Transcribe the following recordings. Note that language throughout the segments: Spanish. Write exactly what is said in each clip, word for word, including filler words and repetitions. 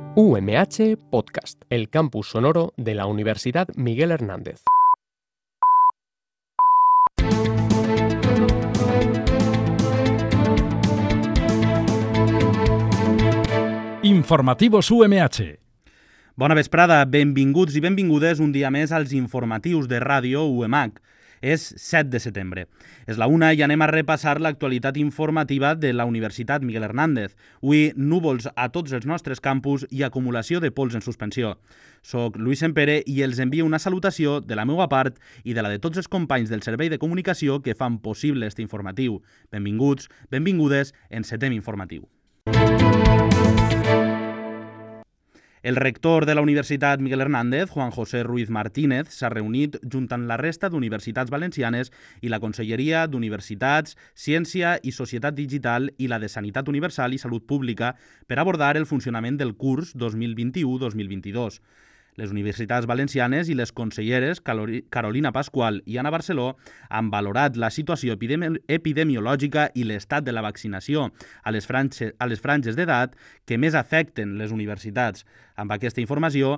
U M H Podcast, el campus sonoro de la Universidad Miguel Hernández. Informativos U M H. Bona vesprada, benvinguts i benvingudes un dia més als informatius de ràdio U M H. És set de setembre. És la una i anem a repassar l'actualitat informativa de la Universitat Miguel Hernández. Avui, núvols a tots els nostres campus i acumulació de pols en suspensió. Soc Luis Sempere i els envio una salutació de la meva part i de la de tots els companys del Servei de Comunicació que fan possible este informatiu. Benvinguts, benvingudes, encetem informatiu. El rector de la Universitat Miguel Hernández, Juan José Ruiz Martínez, s'ha reunit junt amb la resta d'universitats valencianes i la Conselleria d'Universitats, Ciència i Societat Digital i la de Sanitat Universal i Salut Pública per abordar el funcionament del curs dos mil vint-i-u dos mil vint-i-dos. Les universitats valencianes i les conselleres Carolina Pascual i Anna Barceló han valorat la situació epidemi- epidemiològica i l'estat de la vaccinació a les, franges, a les franges d'edat que més afecten les universitats. Amb aquesta informació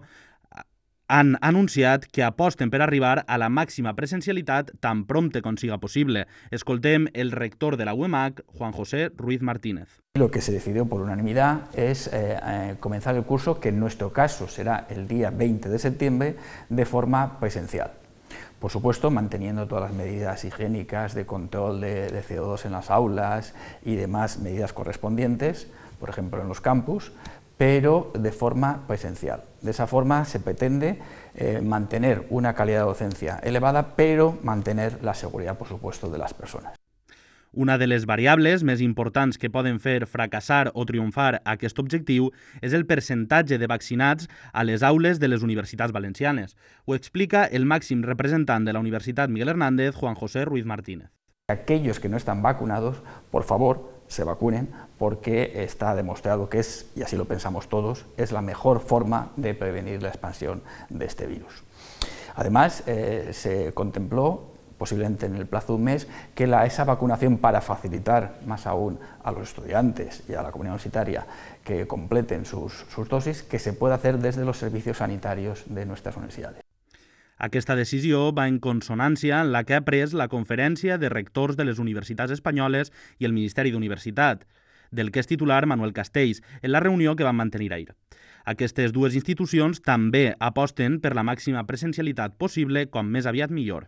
han anunciat que aposten per arribar a la màxima presencialitat tan prompte com siga possible. Escoltem el rector de la U M H, Juan José Ruiz Martínez. Lo que se decidió por unanimidad es eh, eh, comenzar el curso, que en nuestro caso será el día veinte de septiembre, de forma presencial. Por supuesto, manteniendo todas las medidas higiénicas de control de, de C O dos en las aulas y demás medidas correspondientes, por ejemplo en los campus, pero de forma presencial. De esa forma se pretende eh, mantener una calidad de docencia elevada, pero mantener la seguridad, por supuesto, de las personas. Una de les variables més importants que poden fer fracassar o triomfar aquest objectiu és el percentatge de vaccinats a les aules de les universitats valencianes. Ho explica el màxim representant de la Universitat Miguel Hernández, Juan José Ruiz Martínez. Aquellos que no están vacunados, por favor, se vacunen, porque está demostrado que es, y así lo pensamos todos, es la mejor forma de prevenir la expansión de este virus. Además, eh, se contempló, posiblemente en el plazo de un mes, que la, esa vacunación, para facilitar más aún a los estudiantes y a la comunidad universitaria que completen sus, sus dosis, que se pueda hacer desde los servicios sanitarios de nuestras universidades. Aquesta decisió va en consonància amb la que ha pres la Conferència de Rectors de les Universitats Espanyoles i el Ministeri d'Universitat, del que és titular Manuel Castells, en la reunió que van mantenir ahir. Aquestes dues institucions també aposten per la màxima presencialitat possible, com més aviat millor.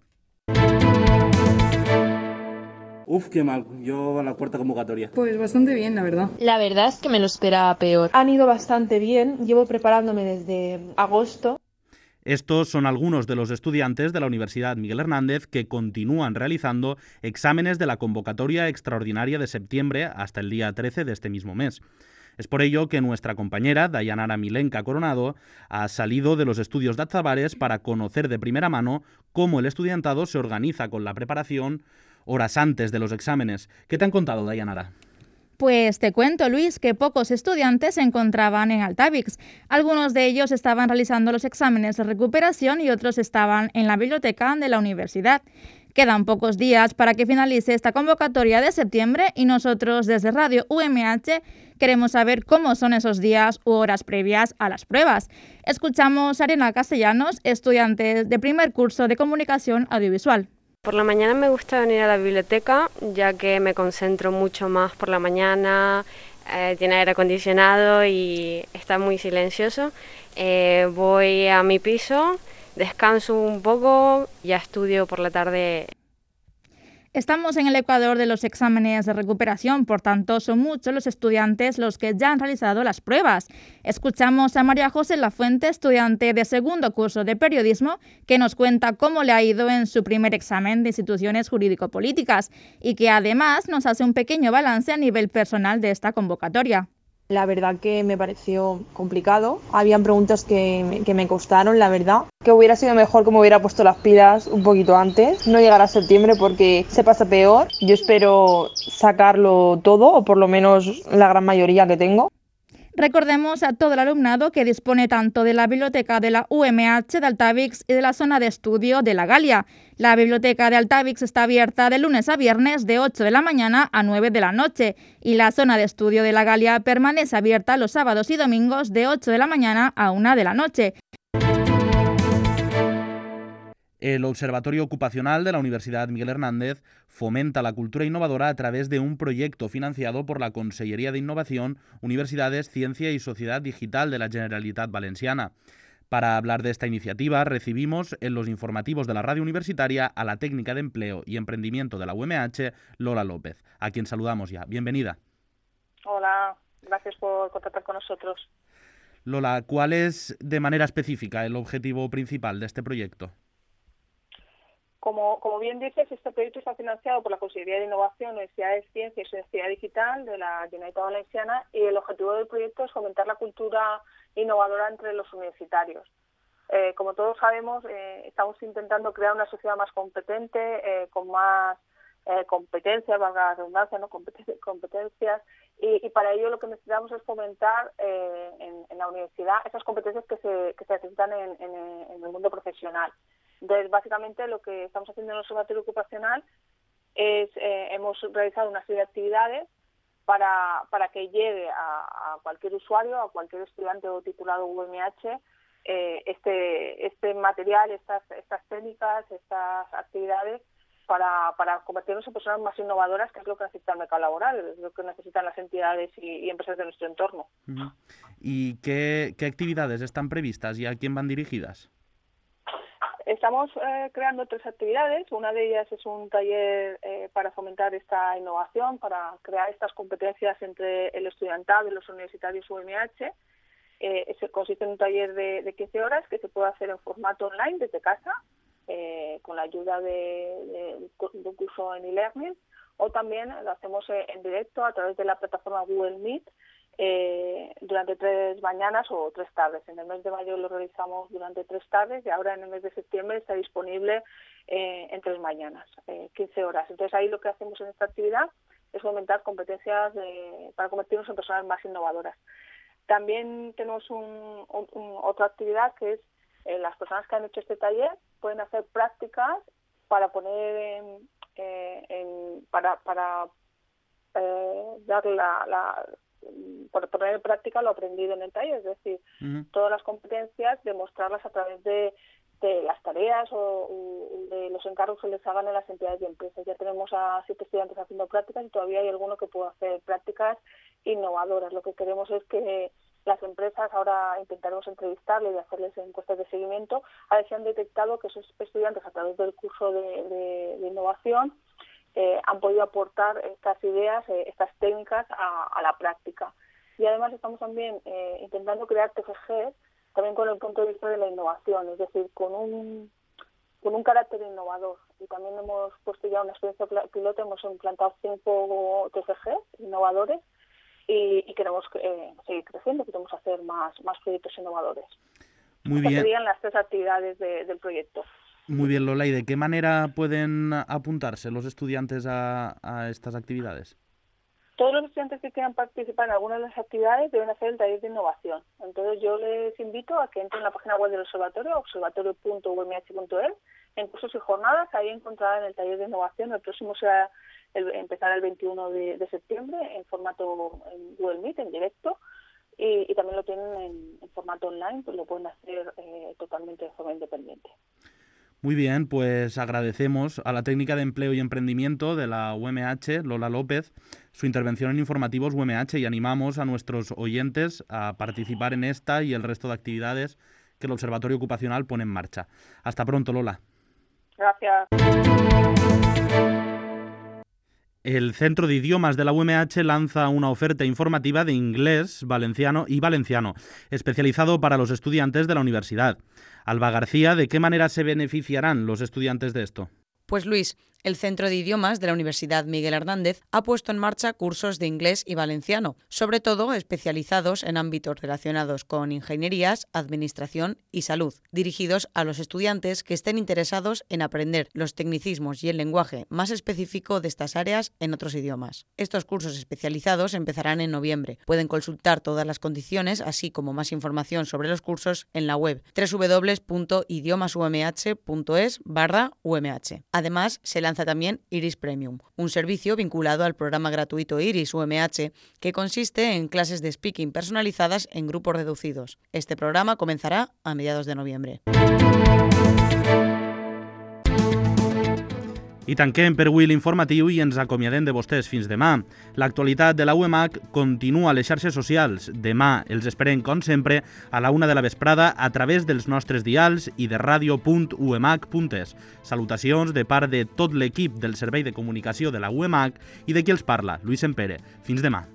Uf, qué mal. Yo a la cuarta convocatoria. Pues bastante bien, la verdad. La verdad es que me lo esperaba peor. Han ido bastante bien. Llevo preparándome desde agosto. Estos son algunos de los estudiantes de la Universidad Miguel Hernández que continúan realizando exámenes de la convocatoria extraordinaria de septiembre hasta el día trece de este mismo mes. Es por ello que nuestra compañera, Dayanara Milenka Coronado, ha salido de los estudios de Azabares para conocer de primera mano cómo el estudiantado se organiza con la preparación horas antes de los exámenes. ¿Qué te han contado, Dayanara? Pues te cuento, Luis, que pocos estudiantes se encontraban en Altavix. Algunos de ellos estaban realizando los exámenes de recuperación y otros estaban en la biblioteca de la universidad. Quedan pocos días para que finalice esta convocatoria de septiembre y nosotros desde Radio U M H queremos saber cómo son esos días u horas previas a las pruebas. Escuchamos a Ariana Castellanos, estudiante de primer curso de Comunicación Audiovisual. Por la mañana me gusta venir a la biblioteca, ya que me concentro mucho más por la mañana, eh, tiene aire acondicionado y está muy silencioso. Eh, voy a mi piso, descanso un poco, ya estudio por la tarde. Estamos en el ecuador de los exámenes de recuperación, por tanto son muchos los estudiantes los que ya han realizado las pruebas. Escuchamos a María José Lafuente, estudiante de segundo curso de periodismo, que nos cuenta cómo le ha ido en su primer examen de instituciones jurídico-políticas y que además nos hace un pequeño balance a nivel personal de esta convocatoria. La verdad que me pareció complicado. Habían preguntas que me, que me costaron, la verdad. Que hubiera sido mejor que me hubiera puesto las pilas un poquito antes. No llegar a septiembre porque se pasa peor. Yo espero sacarlo todo, o por lo menos la gran mayoría que tengo. Recordemos a todo el alumnado que dispone tanto de la biblioteca de la U M H de Altavix y de la zona de estudio de la Galia. La biblioteca de Altavix está abierta de lunes a viernes de ocho de la mañana a nueve de la noche y la zona de estudio de la Galia permanece abierta los sábados y domingos de ocho de la mañana a una de la noche. El Observatorio Ocupacional de la Universidad Miguel Hernández fomenta la cultura innovadora a través de un proyecto financiado por la Consellería de Innovación, Universidades, Ciencia y Sociedad Digital de la Generalitat Valenciana. Para hablar de esta iniciativa, recibimos en los informativos de la radio universitaria a la técnica de Empleo y Emprendimiento de la U M H, Lola López, a quien saludamos ya. Bienvenida. Hola, gracias por contactar con nosotros. Lola, ¿cuál es de manera específica el objetivo principal de este proyecto? Como, como bien dices, este proyecto está financiado por la Consellería de Innovación, Universidades, Ciencia y Sociedad Digital de la Generalitat Valenciana y el objetivo del proyecto es fomentar la cultura innovadora entre los universitarios. Eh, como todos sabemos, eh, estamos intentando crear una sociedad más competente, eh, con más eh, competencias, valga la redundancia, ¿no? Competen- competencias, y, y para ello lo que necesitamos es fomentar eh, en, en la universidad esas competencias que se, que se necesitan en, en, en el mundo profesional. Entonces, básicamente, lo que estamos haciendo en el Observatorio Ocupacional es, eh, hemos realizado una serie de actividades para, para que llegue a, a cualquier usuario, a cualquier estudiante o titulado U M H, eh, este, este material, estas, estas técnicas, estas actividades, para, para convertirnos en personas más innovadoras, que es lo que necesita el mercado laboral, es lo que necesitan las entidades y, y empresas de nuestro entorno. Uh-huh. ¿Y qué, qué actividades están previstas y a quién van dirigidas? Estamos eh, creando tres actividades. Una de ellas es un taller eh, para fomentar esta innovación, para crear estas competencias entre el estudiantado y los universitarios U M H. Eh, ese consiste en un taller de, de quince horas que se puede hacer en formato online desde casa, eh, con la ayuda de, de, de un curso en e-learning, o también lo hacemos en directo a través de la plataforma Google Meet, Eh, durante tres mañanas o tres tardes. En el mes de mayo lo realizamos durante tres tardes y ahora en el mes de septiembre está disponible eh, en tres mañanas, eh, quince horas. Entonces ahí lo que hacemos en esta actividad es fomentar competencias de, para convertirnos en personas más innovadoras. También tenemos un, un, un, otra actividad que es eh, las personas que han hecho este taller pueden hacer prácticas para poner en, eh, en para, para eh, dar la, la por poner en práctica lo aprendido en el taller, es decir, uh-huh. todas las competencias, demostrarlas a través de, de las tareas o, o de los encargos que les hagan en las entidades de empresas. Ya tenemos a siete estudiantes haciendo prácticas y todavía hay alguno que puede hacer prácticas innovadoras. Lo que queremos es que las empresas, ahora intentaremos entrevistarles y hacerles encuestas de seguimiento, a ver si han detectado que esos estudiantes a través del curso de, de, de innovación Eh, han podido aportar estas ideas, eh, estas técnicas a, a la práctica. Y además estamos también eh, intentando crear T F Gs también con el punto de vista de la innovación, es decir, con un con un carácter innovador. Y también hemos puesto ya una experiencia piloto, hemos implantado cinco T F Gs innovadores y, y queremos eh, seguir creciendo, queremos hacer más, más proyectos innovadores. Muy Estas bien. serían las tres actividades de, del proyecto. Muy bien, Lola. ¿Y de qué manera pueden apuntarse los estudiantes a, a estas actividades? Todos los estudiantes que quieran participar en alguna de las actividades deben hacer el taller de innovación. Entonces yo les invito a que entren en la página web del observatorio, observatorio punto u m h punto e l, en cursos y jornadas. Ahí encontrarán el taller de innovación. El próximo será el, empezará el veintiuno de, de septiembre en formato en Google Meet, en directo. Y, y también lo tienen en, en formato online, pues lo pueden hacer eh, totalmente de forma independiente. Muy bien, pues agradecemos a la técnica de Empleo y Emprendimiento de la U M H, Lola López, su intervención en Informativos U M H y animamos a nuestros oyentes a participar en esta y el resto de actividades que el Observatorio Ocupacional pone en marcha. Hasta pronto, Lola. Gracias. El Centro de Idiomas de la U M H lanza una oferta informativa de inglés, valenciano y valenciano, especializado para los estudiantes de la universidad. Alba García, ¿de qué manera se beneficiarán los estudiantes de esto? Pues Luis, El Centro de Idiomas de la Universidad Miguel Hernández ha puesto en marcha cursos de inglés y valenciano, sobre todo especializados en ámbitos relacionados con ingenierías, administración y salud, dirigidos a los estudiantes que estén interesados en aprender los tecnicismos y el lenguaje más específico de estas áreas en otros idiomas. Estos cursos especializados empezarán en noviembre. Pueden consultar todas las condiciones, así como más información sobre los cursos en la web doble u doble u doble u punto idiomasumh punto es barra umh. Además, se lanza también Iris Premium, un servicio vinculado al programa gratuito Iris U M H que consiste en clases de speaking personalizadas en grupos reducidos. Este programa comenzará a mediados de noviembre. I tanquem per avui l'informatiu i ens acomiadem de vostès fins demà. L'actualitat de la U M H continua a les xarxes socials. Demà els esperem, com sempre, a la una de la vesprada a través dels nostres dials i de radio punt u m h punt es. Salutacions de part de tot l'equip del Servei de Comunicació de la U M H i de qui els parla, Lluís Sempere. Fins demà.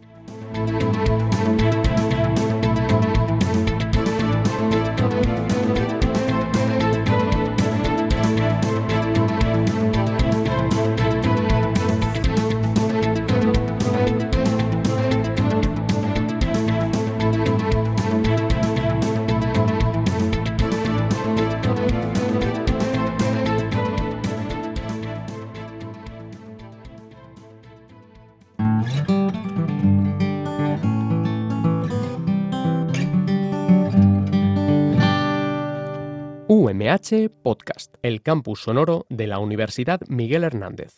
U M H Podcast, el campus sonoro de la Universidad Miguel Hernández.